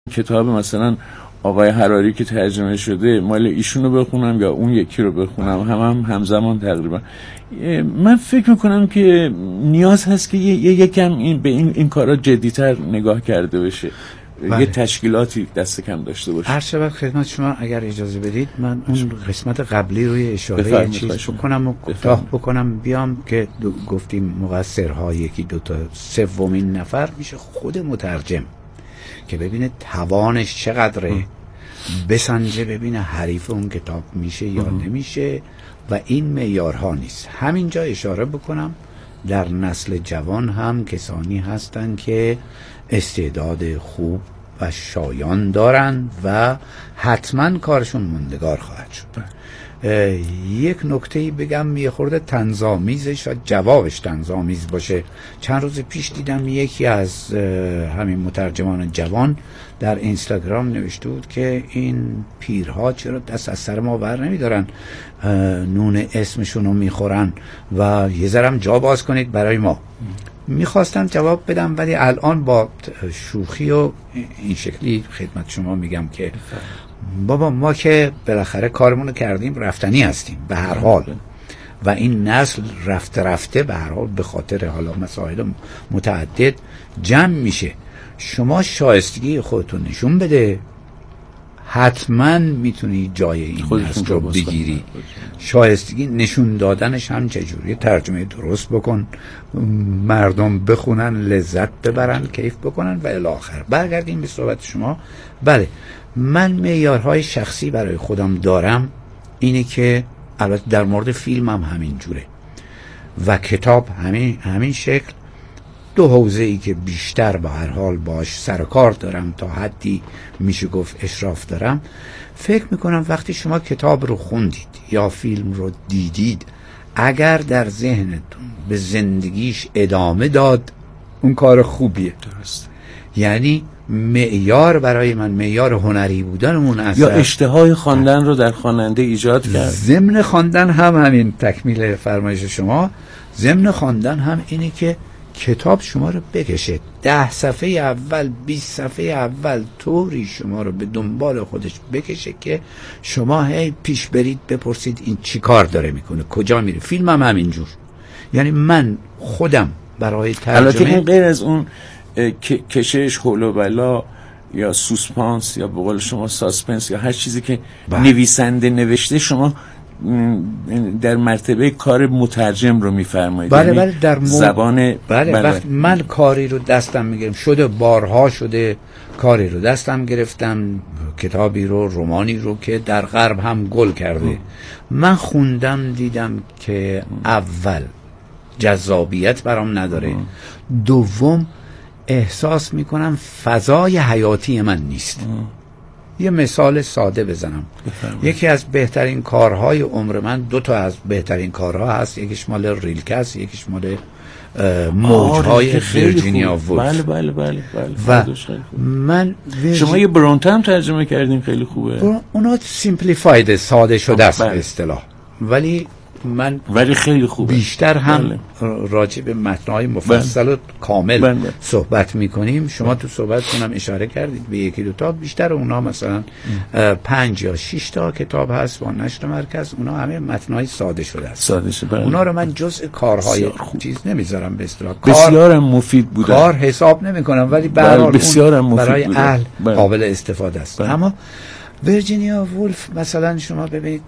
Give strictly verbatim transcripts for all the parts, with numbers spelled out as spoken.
کتاب مثلا آقای حراری که ترجمه شده مال ایشونو بخونم یا اون یکی رو بخونم، هم هم همزمان تقریبا. من فکر میکنم که نیاز هست که یکم این به این این کارا جدی‌تر نگاه کرده بشه. بله. یه تشکیلاتی دست کم داشته باشه. هر شب خدمت شما اگر اجازه بدید من اون قسمت قبلی روی اشاره چیز بکنم و کوتاه بکنم بیام که گفتیم مقصرها یکی دو تا، سومین نفر میشه خود مترجم که ببینه توانش چقدره، بسنجه ببینه حریف اون کتاب میشه یا نمیشه و این معیارها نیست. همینجا اشاره بکنم در نسل جوان هم کسانی هستن که استعداد خوب و شایان دارن و حتما کارشون موندگار خواهد شد. یک نکته‌ای بگم یه خورده طنزآمیزش و جوابش طنزآمیز باشه. چند روز پیش دیدم یکی از همین مترجمان جوان در اینستاگرام نوشته بود که این پیرها چرا دست از سر ما بر نمیدارن، نون اسمشون رو میخورن و یه ذرم جا باز کنید برای ما. میخواستم جواب بدم ولی الان با شوخی و این شکلی خدمت شما میگم که بابا ما که بالاخره کارمونو کردیم، رفتنی هستیم به هر حال و این نسل رفته رفته به هر حال به خاطر حالا مسائل متعدد جمع میشه. شما شایستگی خودتون نشون بده، حتما میتونی جای این نسل رو بگیری. شایستگی نشون دادنش هم چجوری؟ ترجمه درست بکن، مردم بخونن، لذت ببرن، کیف بکنن و الی آخر. برگردیم به صحبت شما. بله، من معیارهای شخصی برای خودم دارم، اینه که البته در مورد فیلم هم همین جوره و کتاب همین همین شکل. دو حوزه ای که بیشتر به هر حال باش سر کار دارم، تا حدی میشه گفت اشراف دارم. فکر میکنم وقتی شما کتاب رو خوندید یا فیلم رو دیدید، اگر در ذهنتون به زندگیش ادامه داد، اون کار خوبیه. درست. یعنی معیار برای من، معیار هنری بودنمون اصلا یا اشتهای خواندن رو در خواننده ایجاد کرد. ضمن خواندن هم همین، تکمیل فرمایش شما، ضمن خواندن هم اینه که کتاب شما رو بکشه. ده صفحه اول، بیست صفحه اول طوری شما رو به دنبال خودش بکشه که شما هی پیش برید بپرسید این چی کار داره میکنه، کجا میره. فیلم هم همینجور. یعنی من خودم برای ترجمه، البته این غیر از اون کشش، هول و بلا یا سوسپانس یا به قول شما ساسپنس یا هر چیزی که بله. نویسنده نوشته، شما در مرتبه کار مترجم رو میفرمایید. بله بله، در مو... زبان بله, بله. وقت من کاری رو دستم میگیرم، شده بارها شده کاری رو دستم گرفتم، کتابی رو، رومانی رو که در غرب هم گل کرده، من خوندم دیدم که اول جذابیت برام نداره، دوم احساس میکنم فضای حیاتی من نیست. یه مثال ساده بزنم. بفرمایید. یکی از بهترین کارهای عمر من، دو تا از بهترین کارها هست، یکیش مال ریلکه است، یکیش مال موجهای ویرجینیا وولف. بله بله بله بله. و من ویرجین... شما یه برونته هم ترجمه کردین، خیلی خوبه. برون... اونا سیمپلیفاید، ساده شده است به اصطلاح، ولی من ولی خیلی خوبه. بیشتر هم بله. راجع به متن‌های مفصل و کامل بله. صحبت می‌کنیم. شما بله. تو صحبت کنم اشاره کردید به یکی دو تا، بیشتر اونا مثلا پنج یا شش تا کتاب هست با نشر مرکز، اونا همه متن‌های ساده شده است. ساده شده بله. اونا رو من جزء کارهای چیز نمیذارم به اصطلاح. بسیار مفید بوده. کار حساب نمی‌کنم ولی به هر حال برای بوده. اهل بله. قابل استفاده است. بله. اما ویرجینیا وولف مثلا شما ببینید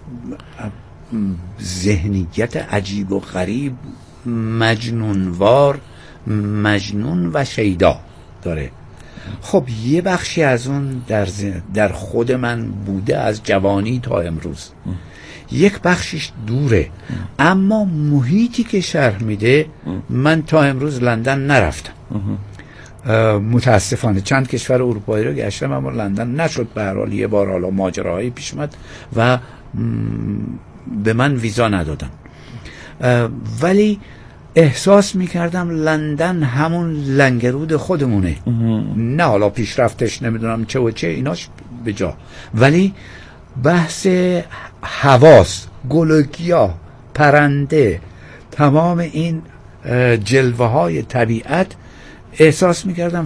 ذهنیت عجیب و غریب، مجنونوار، مجنون و شیدا داره. خب یه بخشی از اون در, در خود من بوده از جوانی تا امروز، یک بخشش دوره، اما محیطی که شرح میده، من تا امروز لندن نرفتم، متاسفانه چند کشور اروپایی رو گشتم اما لندن نشد. به هر حال یه بار حالا ماجراهایی پیش اومد و به من ویزا ندادن، ولی احساس میکردم لندن همون لنگرود خودمونه، نه حالا پیشرفتش نمیدونم چه و چه ایناش به جا، ولی بحث حواس، گل و گیاه، پرنده، تمام این جلوه های طبیعت، احساس میکردم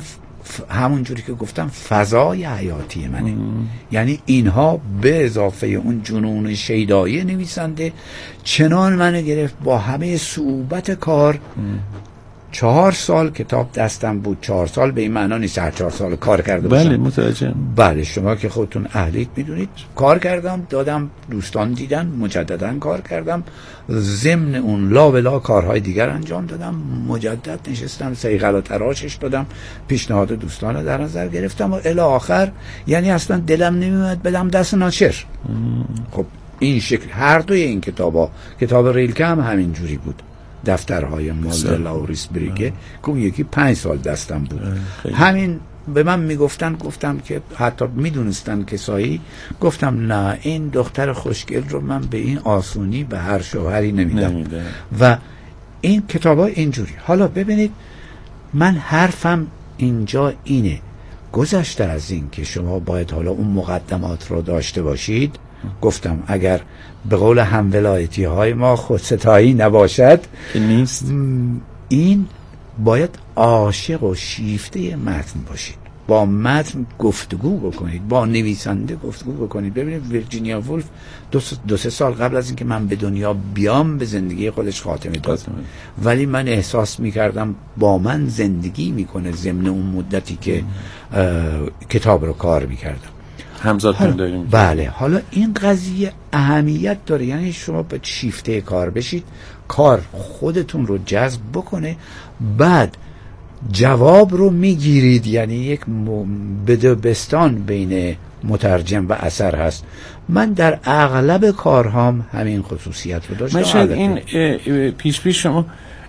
همون جوری که گفتم فضای حیاتی منه. یعنی اینها به اضافه اون جنون شیدایی نویسنده چنان منو گرفت با همه صعوبت کار. ام. چهار سال کتاب دستم بود. چهار سال به این معنا نیست هر چهار سال کار کرده باشم. بله متوجهم. بله شما که خودتون اهلیت میدونید. کار کردم، دادم، دوستان دیدن، مجددا کار کردم، ضمن اون لا بلا کارهای دیگر انجام دادم، مجدد نشستم صیقل و تراشش دادم، پیشنهاد دوستان رو در نظر گرفتم و الی آخر. یعنی اصلا دلم نمیومد بدم دست ناشر. خب این شکل هر دوی این کتابا، کتاب ریلکه هم همین جوری بود، دفترهای مالدر لاوریس بریگه که یکی پنج سال دستم بود. همین به من میگفتن، گفتم که حتی میدونستن کسایی، گفتم نه این دختر خوشگل رو من به این آسونی به هر شوهری نمیدم. نمیده. و این کتابا اینجوری. حالا ببینید من حرفم اینجا اینه، گذشته از این که شما باید حالا اون مقدمات رو داشته باشید، گفتم اگر به قول همولایتی های ما خودستایی نباشد که نیست، این باید عاشق و شیفته متن باشید، با متن گفتگو بکنید، با نویسنده گفتگو بکنید. ببینید ویرجینیا وولف دو, دو سه سال قبل از اینکه من به دنیا بیام به زندگی خودش خاتمه داد، ولی من احساس میکردم با من زندگی میکنه ضمن اون مدتی که کتاب رو کار میکردم. همزاد داریم. بله. حالا این قضیه اهمیت داره، یعنی شما به شیفته کار بشید، کار خودتون رو جذب بکنه، بعد جواب رو میگیرید. یعنی یک بدبستان بین مترجم و اثر هست. من در اغلب کارهام همین خصوصیت رو داشتم. من شاید این پیش پیش شما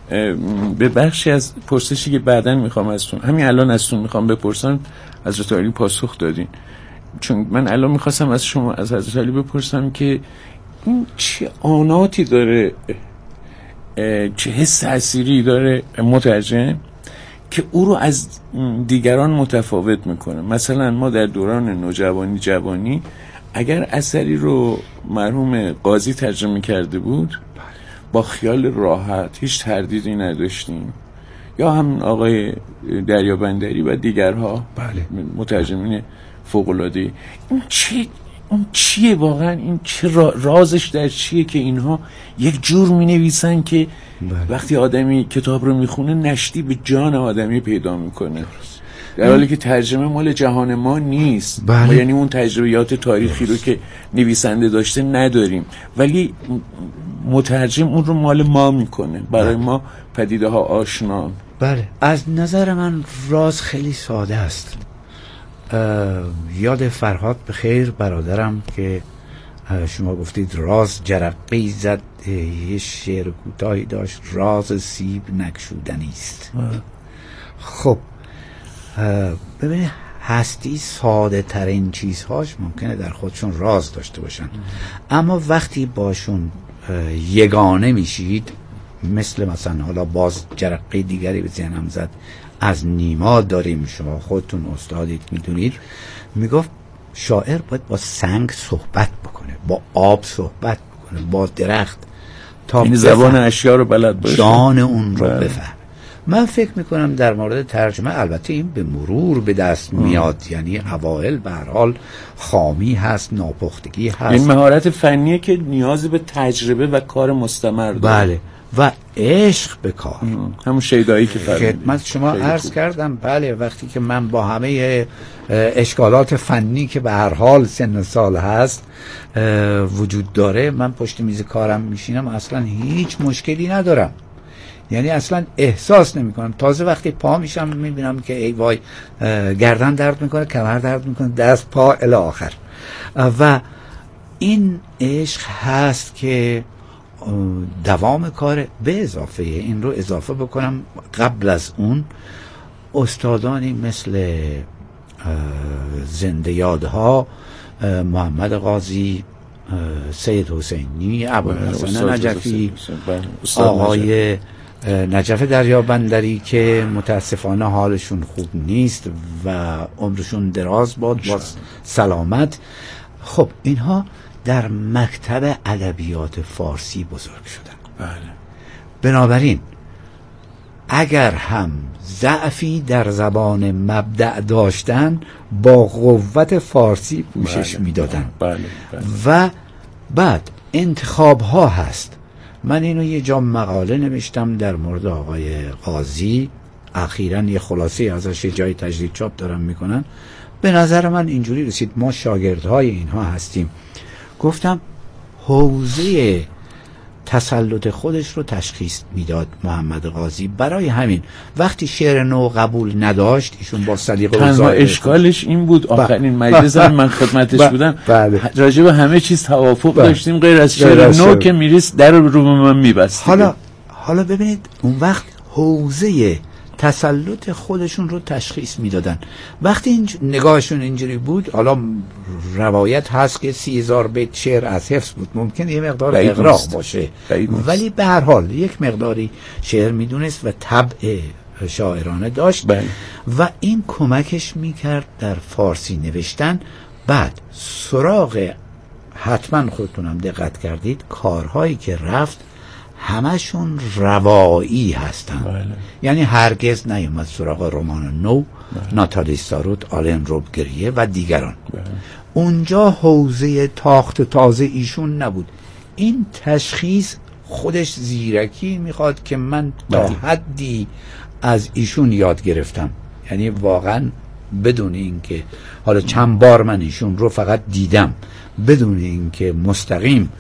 به بخشی از پرسشی که بعداً میخوام ازتون، همین الان ازتون میخوام بپرسم، حضرت علی پاسخ دادین. چون من الان میخواستم از شما، از حضرت علی بپرسم که این چه آناتی داره، چه حس تأثیری داره مترجم که او رو از دیگران متفاوت میکنه. مثلا ما در دوران نوجوانی جوانی اگر اثری رو مرحوم قاضی ترجمه کرده بود با خیال راحت هیچ تردیدی نداشتیم، یا هم آقای دریابندری و دیگرها، بله، مترجمین فوق‌العاده. این چه اون چیه واقعا؟ این چه رازش در چیه که اینها یک جور می نویسن که بله. وقتی آدمی کتاب رو میخونه نشتی به جان آدمی پیدا میکنه، در حالی که ترجمه مال جهان ما نیست. بله. ما یعنی اون تجربیات تاریخی رو که نویسنده داشته نداریم، ولی مترجم اون رو مال ما میکنه، برای بله. ما پدیده ها آشنا. بله. از نظر من راز خیلی ساده است. یاد فرهاد به خیر برادرم که شما گفتید راز جرقه‌ای زد، یه شعر کوتاهی داشت، راز سیب نگشودنی است. خب ببینید هستی ساده ترین چیزهاش ممکنه در خودشون راز داشته باشن، اما وقتی باشون یگانه میشید، مثل مثلا حالا باز جرقه دیگری به ذهنم زد، از نیما داریم، شما خودتون استادید میدونید، میگفت شاعر باید با سنگ صحبت بکنه، با آب صحبت بکنه، با درخت، تا این زبان اشیا رو بلد باشه، جان اون رو بفهم. من فکر میکنم در مورد ترجمه البته این به مرور به دست میاد، یعنی اوائل به هر حال خامی هست، ناپختگی هست. این مهارت فنیه که نیاز به تجربه و کار مستمر داره. بله. و عشق به کار، همون شیدایی که خدمت شما عرض کردم. بله، وقتی که من با همه اشکالات فنی که به هر حال سن سال هست وجود داره، من پشت میز کارم میشینم اصلا هیچ مشکلی ندارم، یعنی اصلا احساس نمی کنم. تازه وقتی پا میشم میبینم که ای وای گردن درد میکنه، کمر درد میکنه، دست پا الی آخر. و این عشق هست که دوام کار. به اضافه این رو اضافه بکنم، قبل از اون استادانی مثل زنده یادها، محمد قاضی، سید حسینی، ابوالحسن نجفی، آقای نجف دریابندری که متاسفانه حالشون خوب نیست و عمرشون دراز باد با سلامت. خب اینها در مکتب ادبیات فارسی بزرگ شدن. بله. بنابراین اگر هم ضعفی در زبان مبدأ داشتن با قوت فارسی پوشش بله. میدادن. بله. بله. و بعد انتخاب ها هست. من اینو یه جا مقاله نوشتم در مورد آقای قاضی، اخیراً یه خلاصه ازش جای تجدید چاپ دارم میکنن. به نظر من اینجوری رسید ما شاگردهای اینها هستیم. گفتم حوزه تسلط خودش رو تشخیص میداد محمد قاضی، برای همین وقتی شعر نو قبول نداشت ایشون با سلیقه و تنها اشکالش این بود آخرین مجلس هم من خدمتش بودم راجع به همه چیز توافق داشتیم غیر از شعر نو که میریست در رو به من میبست. حالا حالا ببینید اون وقت حوزه تسلط خودشون رو تشخیص میدادن. وقتی این نگاهشون اینجوری بود، حالا روایت هست که سی هزار بیت شعر از حفظ بود، ممکن یه مقدار اغراق باشه، ولی به هر حال یک مقداری شعر میدونست و طبع شاعرانه داشت. بله. و این کمکش میکرد در فارسی نوشتن. بعد سراغ، حتما خودتونم دقت کردید، کارهایی که رفت همشون روایی هستن. بله. یعنی هرگز نیومد سراغ رمان نو، بله. ناتالی ساروت، آلن روبگریه و دیگران. بله. اونجا حوزه تاخت تازه ایشون نبود. این تشخیص خودش زیرکی میخواد که من تا بله. حدی از ایشون یاد گرفتم. یعنی واقعا بدون اینکه حالا چند بار من ایشون رو فقط دیدم، بدون اینکه مستقیم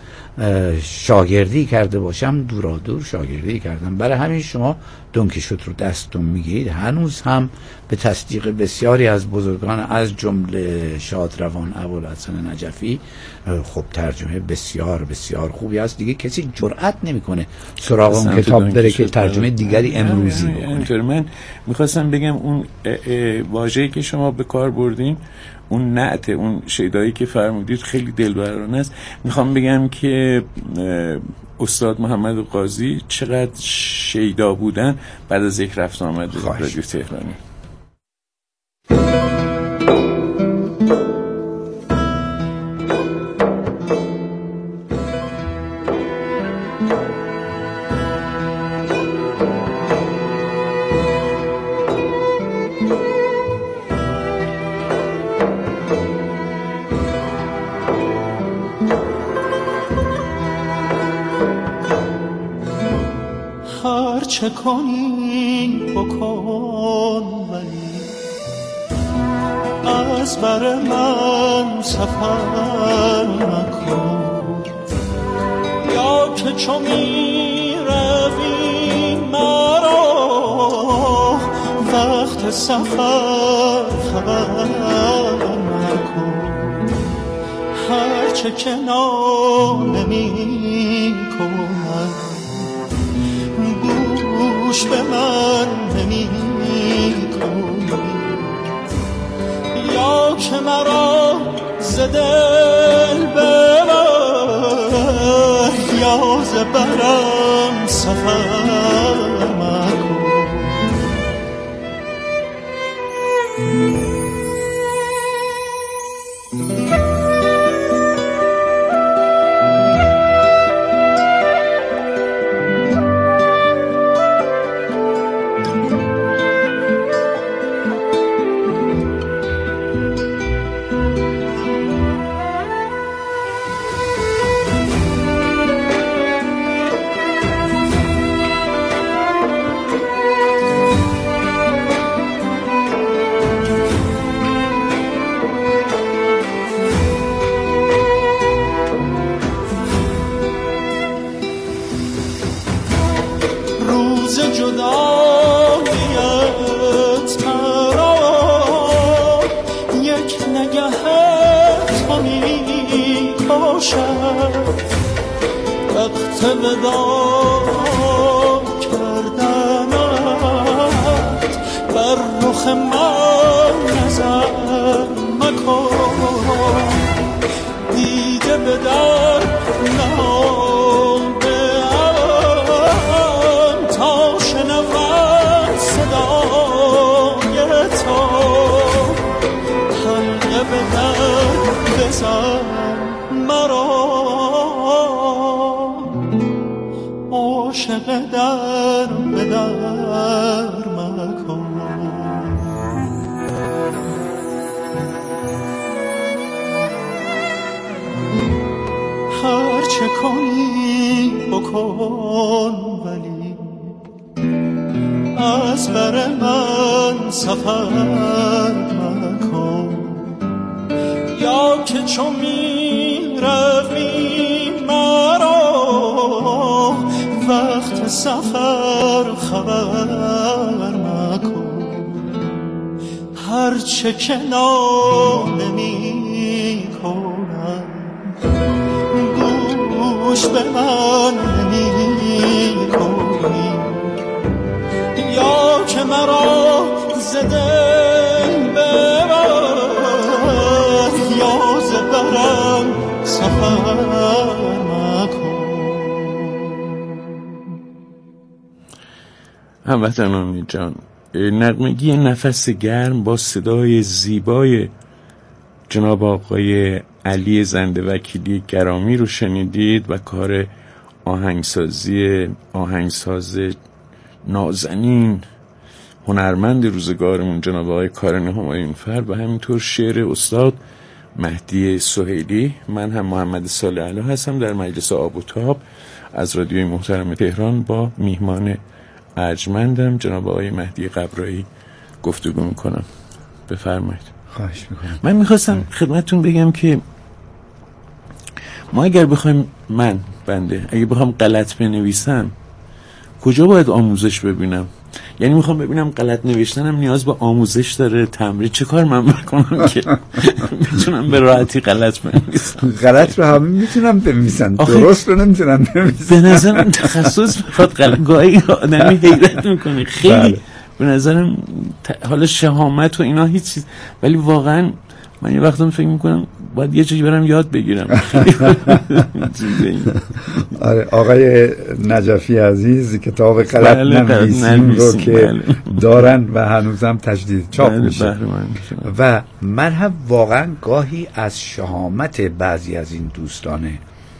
شاگردی کرده باشم، دورا دور شاگردی کردم. برای همین شما دونکیشوت رو دستتون میگیرید، هنوز هم به تصدیق بسیاری از بزرگان از جمله شادروان ابوالحسن نجفی خب ترجمه بسیار بسیار خوبی است. دیگه کسی جرئت نمیکنه سراغ اون کتاب بره که ترجمه دیگری امروزی بکنه. من میخواستم بگم اون واژه‌ای که شما به کار بردین، اون نعت، اون شیدایی که فرمودید خیلی دلبرانه است. میخوام بگم که استاد محمد قاضی چقدر شیدا بودن بعد از یک رفت آمد رادیو تهرانی. چه کنی بکن ولی از بر من سفر نکن، یا که چو می روی مرا وقت سفر خبر نکن. هرچه که ناله می کنم گوش به من نمی کنی، یا که مرا ز دل ببر یا ز برم سفر مکن. وقت ودا کردنت بر رخ من نظر مکن، دیده به در نهادم تا شنود صدای تو، حلقه به در بزن مرا عاشق در به در مکن. هر چه کنی بکن ولی از بر من سفر مکن. یا که چون می روی مرا وقت سفر خبر مکن. هر چه که نمی کنم گوش به من نمی کنی. یا که مرا زدن ببر یا زبرم سفر مکن. هموطنان جان، نغمگی نفس گرم با صدای زیبای جناب آقای علی زنده وکیلی گرامی رو شنیدید و کار آهنگسازی آهنگساز نازنین هنرمند روزگارمون جناب آقای کارن همایونفر و همینطور شعر استاد مهدی سهیلی. من هم محمد صالح علا هستم در مجلس آب و تاب از رادیوی محترم تهران با میهمان ارجمندم جناب آقای مهدی قبرایی گفتگو میکنم. بفرمایید. خواهش میکنم. من میخواستم خدمتتون بگم که ما اگر بخوایم من بنده اگه بخوام غلط بنویسم کجا باید آموزش ببینم؟ یعنی میخوام ببینم غلط نوشتنم نیاز به آموزش داره، تمرین، چه کار من بکنم که میتونم به راحتی غلط بنویسم؟ غلط رو همه میتونم بنویسن، درست رو نمیتونم بنویسن. به نظرم تخصص میخواد غلط. گاهی آدمی حیرت میکنه خیلی بله. به نظرم ت... حالا شهامت و اینا هیچ چیز، ولی واقعا من یه وقتا فکر میکنم باید یه چیزی برم یاد بگیرم. آره آقای نجفی عزیز کتاب غلط بله نویسیم رو که بله. دارن و هنوزم تجدید چاپ بله میشه و من هم واقعا گاهی از شهامت بعضی از این دوستان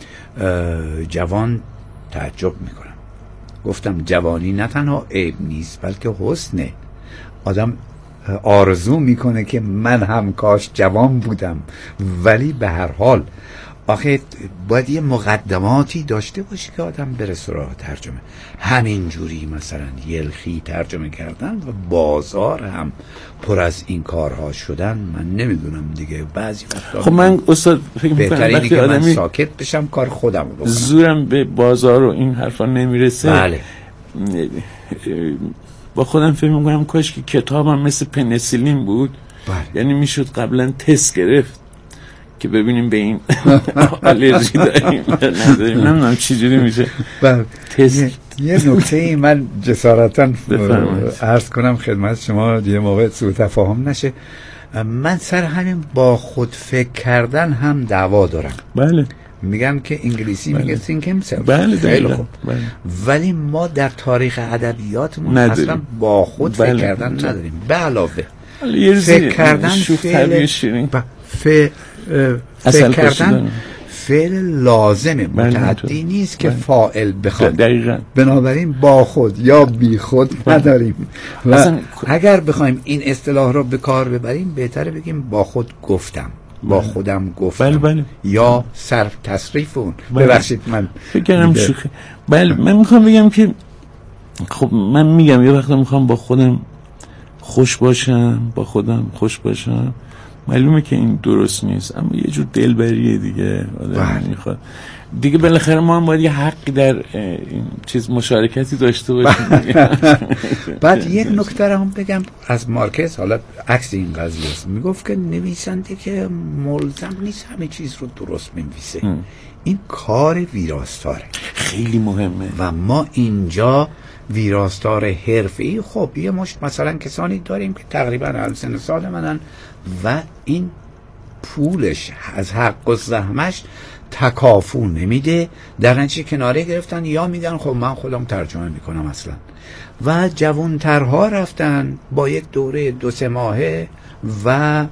جوان تعجب میکنم. گفتم جوانی نه تنها عیب نیست بلکه حسنه. آدم آرزو میکنه که من هم کاش جوان بودم، ولی به هر حال آخه باید یه مقدماتی داشته باشی که آدم بره سراغ ترجمه. همین جوری مثلا یلخی ترجمه کردن و بازار هم پر از این کارها شدن. من نمیدونم دیگه بعضی وقتا خب من استاد فکر میکنم وقتی که آدمی من ساکت بشم کار خودم رو بکنم، زورم به بازار و این حرفا نمیرسه. بله با خودم فکر میکنم کاش که کتابم مثل پنیسیلین بود. بله. یعنی میشد قبلا تست گرفت که ببینیم به این آلرژی داریم نداریم. نمیدونم چی جوری میشه بله. تست. یه نکته من جسارتا عرض کنم خدمت شما یه موقع سوء تفاهم نشه. من سر همین با خود فکر کردن هم دعوا دارم. بله میگن که انگلیسی بله. میگه think himself. بله خیلی خوب. بله. ولی ما در تاریخ ادبیاتمون نداریم. اصلا با خود بله. فکر کردن بله. نداریم. به علاوه فکر فکر کردن فعل ف... فکر کردن فعل لازمه، متعدی نیست که فاعل بخواد. دقیقاً. بنابراین با خود یا بی خود نداریم و اصلا... اگر بخوایم این اصطلاح رو به کار ببریم بهتره بگیم با خود گفتم، با خودم گفتم. بله بله. یا صرف تصریف اون. بله. ببخشید من فکر کردم شوخی. بله من میخوام بگم که خب من میگم یه وقتا میخوام با خودم خوش باشم، با خودم خوش باشم. معلومه که این درست نیست اما یه جور دلبریه دیگه آدم میخواد دیگه. بالاخره ما هم باید یه حقی در این چیز مشارکتی داشته باشیم. بعد یک نکته رو هم بگم از مارکز، حالا عکس این قضیه است، میگفت که نویسنده که ملزم نیست همه چیز رو درست بنویسه. این کار ویراستاره، خیلی مهمه و ما اینجا ویراستار حرفه‌ای خب یه مشت مثلا کسانی داریم که تقریبا هم سن سال منن و این پولش از حق و زحمش تکافو نمیده، در نتیجه کناره گرفتن یا میگن خب من خودم ترجمه میکنم اصلا. و جوانترها رفتن با یک دوره دو سه ماهه و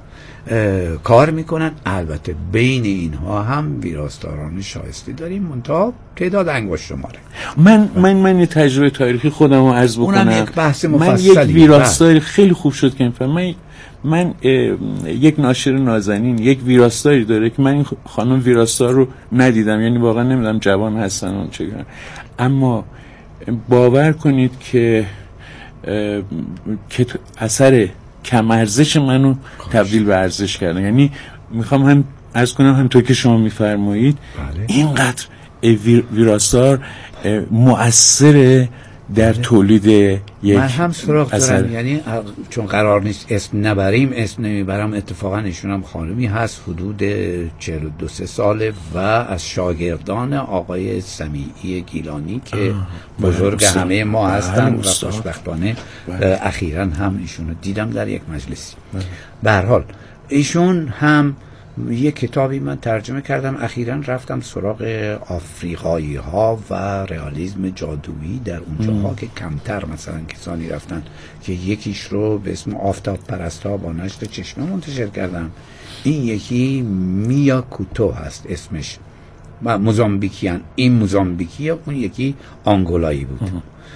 کار میکنن. البته بین اینها هم ویراستاران شایسته داریم، منتها تعداد انگشت شماره. من من من یه تجربه تاریخی خودم رو عرض بکنم. اونم یک بحث من مفصلی. یک ویراستاری خیلی خوب شد که من من, من یک ناشر نازنین یک ویراستاری داره که من این خانم ویراستار رو ندیدم، یعنی واقعا نمیدونم جوان هستن اون چه کنن، اما باور کنید که که اثر کم ارزش منو تبدیل به ارزش کردن. یعنی میخوام هم عرض کنم همونطور که شما میفرمایید بله. اینقدر ویراستار مؤثره در تولید یک من هم سراغ اثر. دارم، یعنی چون قرار نیست اسم نبریم، اسم نمیبرم. اتفاقا ایشون هم خانمی هست، حدود چهل و دو ساله و از شاگردان آقای سمیعی گیلانی که بزرگ همه ما هستن و خوشبختانه اخیراً هم ایشونو دیدم در یک مجلسی. به هر حال ایشون هم یک کتابی من ترجمه کردم، اخیراً رفتم سراغ آفریقایی ها و رئالیسم جادویی در اونجاها که کمتر مثلا کسانی رفتن، که یکیش رو به اسم آفتاب پرستا با نشر چشمه منتشر کردم. این یکی میا کوتو هست اسمش و موزامبیکیان، این موزامبیکیه، اون یکی آنگولایی بود.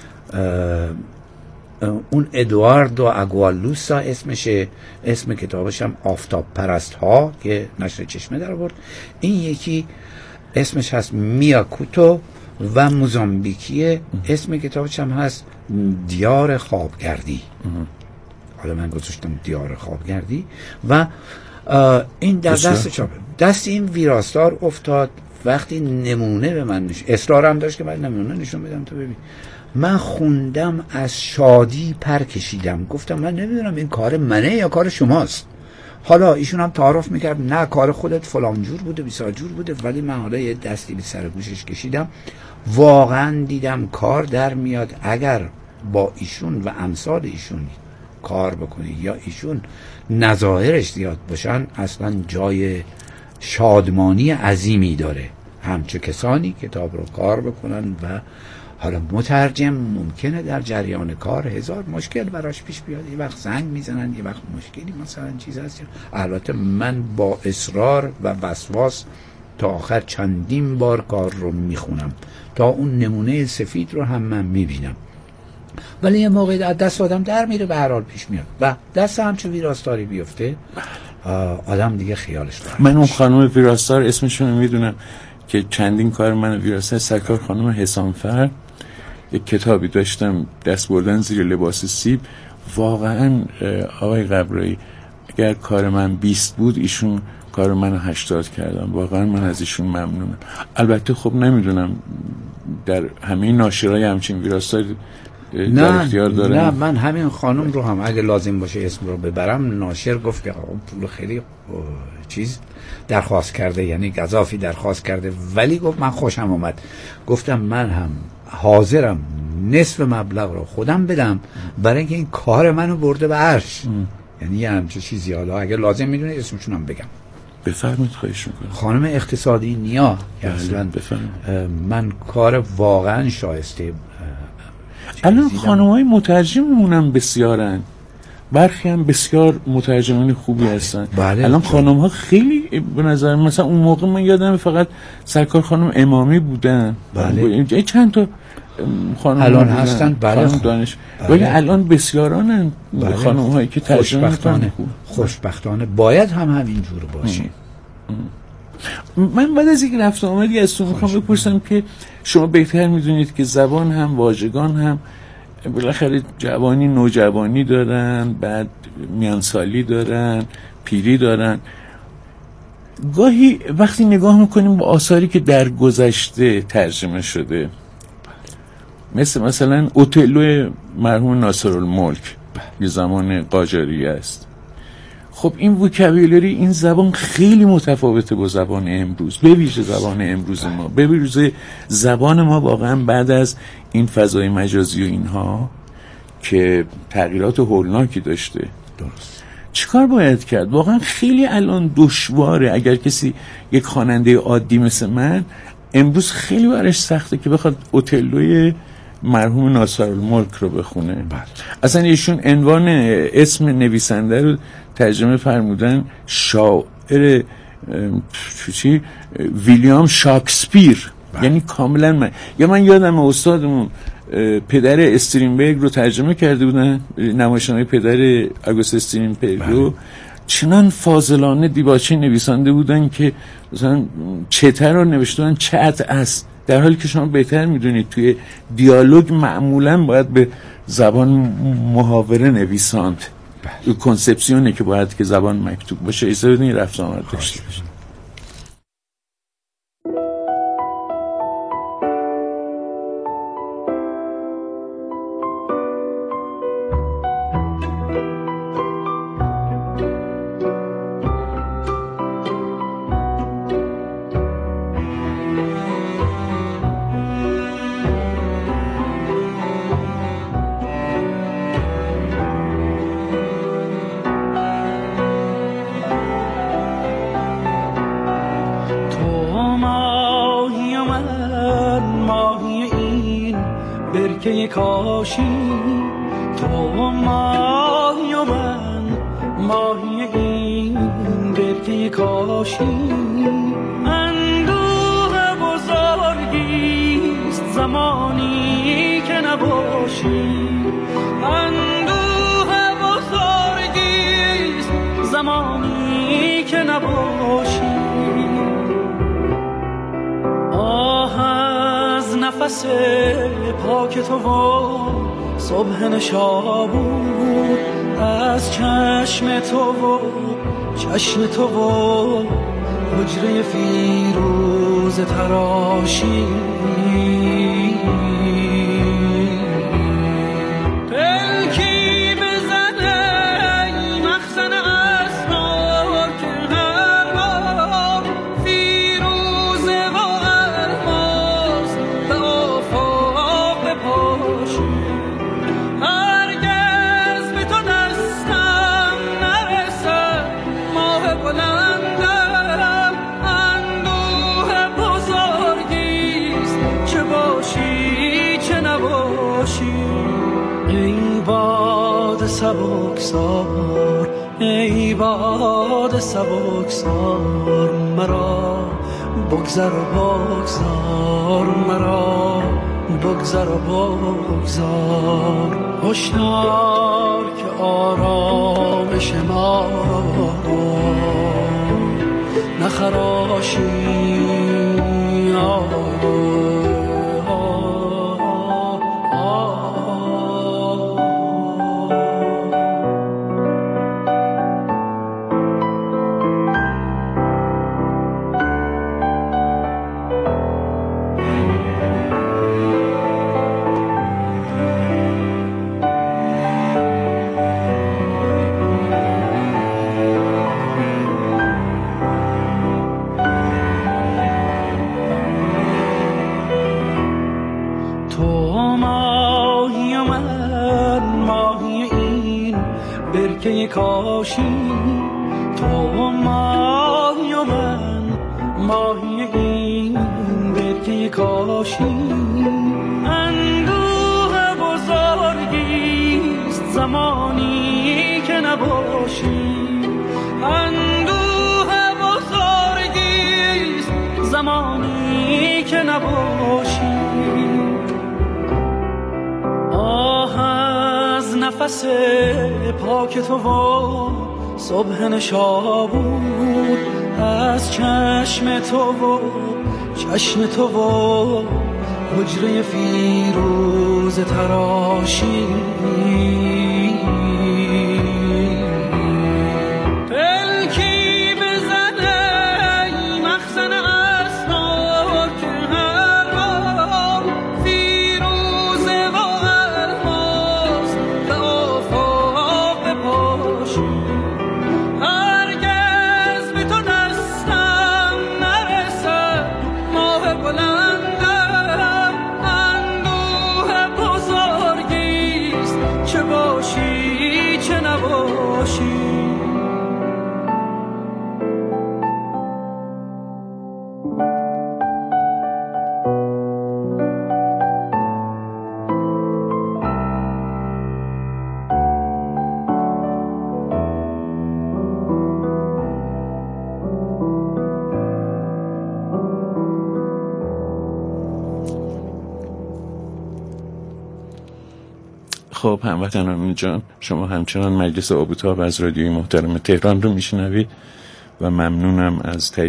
اون ادواردو اگوالوسا اسمشه، اسم کتابش هم آفتاب پرست ها که نشر چشمه در آورد. این یکی اسمش هست میاکوتو و موزامبیکیه، اسم کتابش هم هست دیار خوابگردی. حالا من گذاشتم دیار خوابگردی و این در دست چاپه دست این ویراستار افتاد. وقتی نمونه به من نشون، اصرارم داشت که من نمونه نشون بدم تو ببین، من خوندم از شادی پر کشیدم، گفتم من نمیدونم این کار منه یا کار شماست. حالا ایشون هم تعارف میکرد نه کار خودت فلان جور بوده بیسار جور بوده، ولی من حالا یه دستی به سر گوشش کشیدم، واقعا دیدم کار در میاد. اگر با ایشون و امثال ایشون کار بکنی یا ایشون نظائرش زیاد باشن، اصلا جای شادمانی عظیمی داره. همچه کسانی کتاب رو کار بکنن و حالا مترجم ممکنه در جریان کار هزار مشکل براش پیش بیاد، یه وقت زنگ میزنن، یه وقت مشکلی مثلا چیز هست. البته من با اصرار و وسواس تا آخر چندین بار کار رو میخونم تا اون نمونه سفید رو هم من میبینم، ولی یه موقعی از دست آدم در میره، به هر حال پیش میاد و دست همچه ویراستاری بیفته آدم دیگه خیالش داره. من اون خانم ویراستار اسمشون رو میدونم که چندین کار من ویراستار، سرکار خانم حسامفر، یک کتابی داشتم دست بردن زیر لباس سیب. واقعا آقای قبرایی اگر کار من بیست بود، ایشون کار من هشتاد کردم. واقعا من از ایشون ممنونم. البته خب نمیدونم در همه ناشرای همچین ویراستار در اختیار دارن. نه من همین خانم رو هم اگه لازم باشه اسم رو ببرم، ناشر گفت که پول خیلی چیز درخواست کرده، یعنی گزافی درخواست کرده، ولی گفت من خوشم اومد. گفتم من هم حاضرم نصف مبلغ رو خودم بدم برای اینکه این کار منو برده به عرش. یعنی یه همچه چیزی. حالا اگه لازم میدونی اسمشون هم بگم. بفرمایید، خواهش میکنم. خانم اقتصادی نیا اصلا من کار واقعا شایسته. الان خانم‌های مترجممونم بسیارن، برخی هم بسیار مترجمان خوبی هستن. بله الان خانم‌ها خیلی به نظر مثلا اون موقع من یادم فقط سرکار خانم امامی بودن. بله. چند تا خانم الان هستن. بله خانم دانش. ولی بله. الان بسیارانن بله. خانم‌هایی که ترجمه می‌کنن. خوشبختانه باید هم همین جور باشه. من بعد از یک رفت آمدی از تو میخوام بپرسم که شما بهتر میدونید که زبان هم واژگان هم بالاخره جوانی نوجوانی دارن، بعد میانسالی دارن، پیری دارن. گاهی وقتی نگاه میکنیم به آثاری که در گذشته ترجمه شده، مثل مثلا اوتلو مرحوم ناصرالملک یه زمان قاجاری است، خب این وکابولری، این زبان خیلی متفاوته با زبان امروز، به ویژه زبان امروز ما، به ویژه زبان ما واقعا بعد از این فضای مجازی و اینها که تغییرات هولناکی داشته. درست. چیکار باید کرد؟ واقعا خیلی الان دشواره. اگر کسی یک خواننده عادی مثل من امروز خیلی براش سخته که بخواد اوتلوی مرحوم ناصرالملک رو بخونه. بله. اصلا ایشون عنوان اسم نویسنده رو ترجمه فرمودن شاعر چی ویلیام شاکسپیر. یعنی کاملا من یا من یادم استادمون پدر استرینبرگ رو ترجمه کرده بودن، نمایشنامه پدر آگوست استرینبرگ رو چنان فاضلانه دیباچه نویسنده بودن که مثلا چتر رو نوشته بودن چت است، در حالی که شما بهتر میدونید توی دیالوگ معمولا باید به زبان محاوره نویساند. کنسپسیونه که باید که زبان مکتوب باشه، ایسا بدونی رفت آمد داشته باشه. برکه کاشی تو ماهی و من ماهی این برکه کاشی اندوه بزرگیست زمانی که نباشی اندوه بزرگیست زمانی که نباشی آه از نفس پاک تو و صبح نشابور از چشم تو و چشم تو و حجره فیروز تراشی پلکی بزنه مخزن اسرار که هر بار فیروزه و الماس به آفاق بپاشی هرگز به تو دستم نرسد ماه بلندم اندوه بزرگیست چه باشی چه نباشی ای باد سبکسار ای باد سبکسار مرا بگذر و بگذار مرا بگذر و بگذار هشدار که آرامش ما را نخراشی آه برکه کاشی تو ماهی و من ماهی این برکه کاشی اندوه بزرگیست زمانی که نباشی اندوه بزرگیست زمانی که نباشی آه از نفس پاک تو و صبح نشابور از چشم تو و چشم تو و حجره فیروز تراشی پلکی بزنه مخزن اسرار که هر بار فیروزه و الماس به آفاق بپاشی هرگز به تو دستم نرسد ماه بلندم اندوه بزرگیست چه باید خب هموطنان جان، شما همچنان مجلس آبوتاب از رادیوی محترم تهران رو میشنوید و ممنونم از